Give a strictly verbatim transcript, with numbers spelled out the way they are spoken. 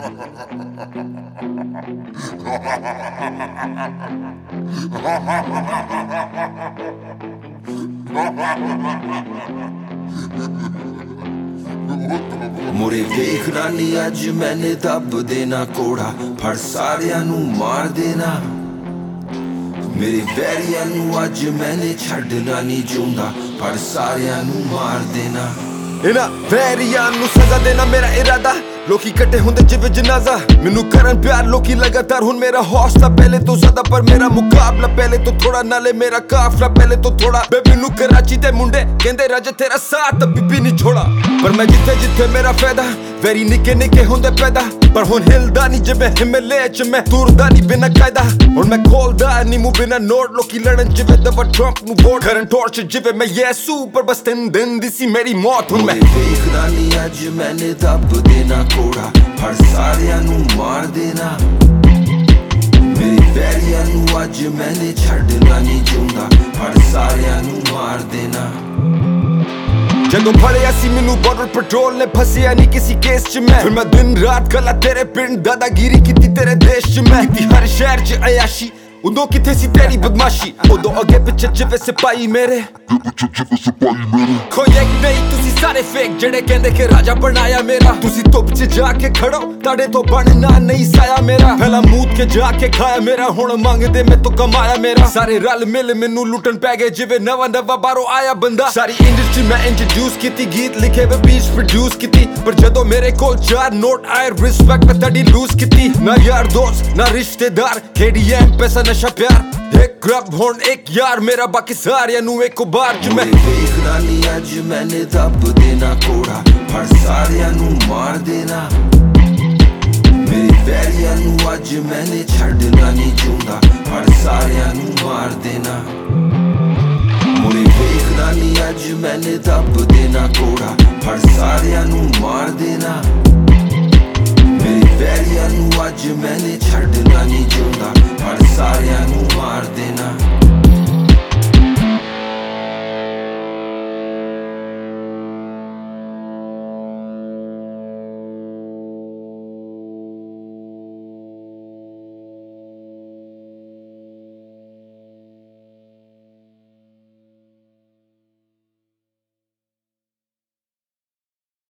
मुरे देखना नी अज मैंने दब देना कोड़ा फड़ सारियां नू मार देना मेरे वैरियां नू अज मैंने छड्डना नी चाहुंदा फड़ सारियां नू मार देना इना वैरियां नू सजा देना मेरा इरादा लोकी कट्टे हुंदे जिवें जनाजा मैनू करन प्यार लोकी लगातार हुण मेरा हौसला पहले तो ज्यादा पर मेरा मुकाबला पहले तो थोड़ा नाले मेरा काफला पहले तो थोड़ा बेबी नू कराची दे मुंडे कहंदे राजा तेरा साथ बीबी नहीं छोड़ा पर मैं जिथे जिथे मेरा फायदा वैरी निके निके हुंदे पैदा पर हुण हिलदा नहीं जिवें हिमालय च मैं तुरदा नहीं बिना कायदा हुण मैं खोलदा नहीं मुंह बिना नोट लोकी लड़न जिवें दबा ट्रंप नू वोट करन टॉर्च जिवें मैं यसू पर बस तीन दिन दी सी मेरी मौत हुण मैं देखना नहीं अज मैंने दब देना कोड़ा फड़ सारियां नू मार देना मेरी वैरियां नू अज मैंने छड्डना नहीं चाहुंदा फड़ सारियां नू मार देना जदों फड़िया सी मैनू बॉर्डर पेट्रोल ने फसिया नहीं किसी केस च मैं फिर मैं दिन रात गला तेरे पिंड दादागिरी कीती तेरे देश च मैं कीती हर शहर च अयाशी उदों किथे सी तेरी बदमाशी उदों अगे पिछे जिवें सिपाही मेरे कोई एक नहीं तुसी सारे फेक जेड़े कहंदे कि राजा बनाया मेरा तुसी धुप च जाके खड़ो ताड़े तो बनना नहीं साया मेरा पहला मूत के जाके खाया मेरा हुण मंगदे मैं तो कमाया मेरा सारे रल मिल मैनू लुटन पै गए जिवें नवा नवा बाहरों आया बंदा सारी इंडस्ट्री मैं इंट्रोड्यूस कीती गीत लिखे वे बीच प्रोड्यूस कीती पर जदों मेरे कोल चार नोट आए रिस्पेक्ट मैं तड़ी लूज कीती ना यार दोस्त ना रिश्तेदार केडीएम पैसा नशा प्यार एक ग्रब होन एक यार मेरा बाकी सारियां नू एक बार च मैं देखना नहीं अज मैंने दब देना कोड़ा फड़ सारियां नू मार देना मेरी वैरियां नू अज मैंने छड्डना नहीं चाहुंदा फड़ सारियां नू मार देना मुरे देखना नहीं अज मैंने दब देना कोड़ा फड़ सारियां नू मार देना मेरी वैरियां नू अज मैंने छड्डना नहीं चाहुंदा फड़ सारियां नू मार देना।